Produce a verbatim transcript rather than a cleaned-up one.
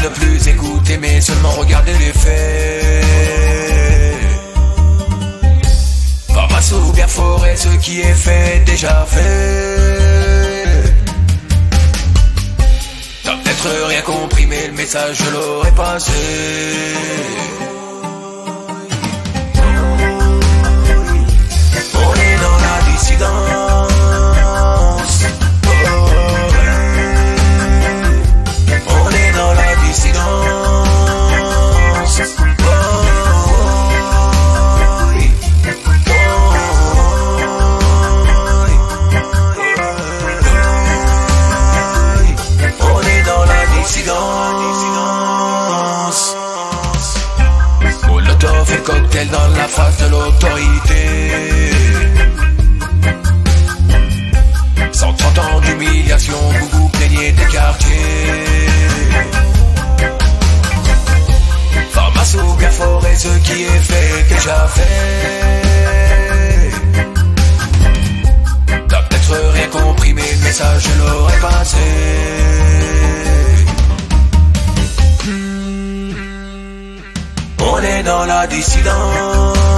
ne plus écouter mais seulement regarder les faits. Pharmacie ou bien forêt, ce qui est fait, déjà fait. T'as peut-être rien compris mais le message je l'aurais passé. On est dans la dissidence. On est dans la dissidence. On est dans la dissidence. Molotov et cocktail dans la face de l'autorité. cent trente ans d'humiliation, vous vous plaignez des quartiers. Pharmacie ou bien forêt, ce qui est fait, déjà fait. T'as peut-être rien compris, mais le message je l'aurais passé. On est dans la dissidence.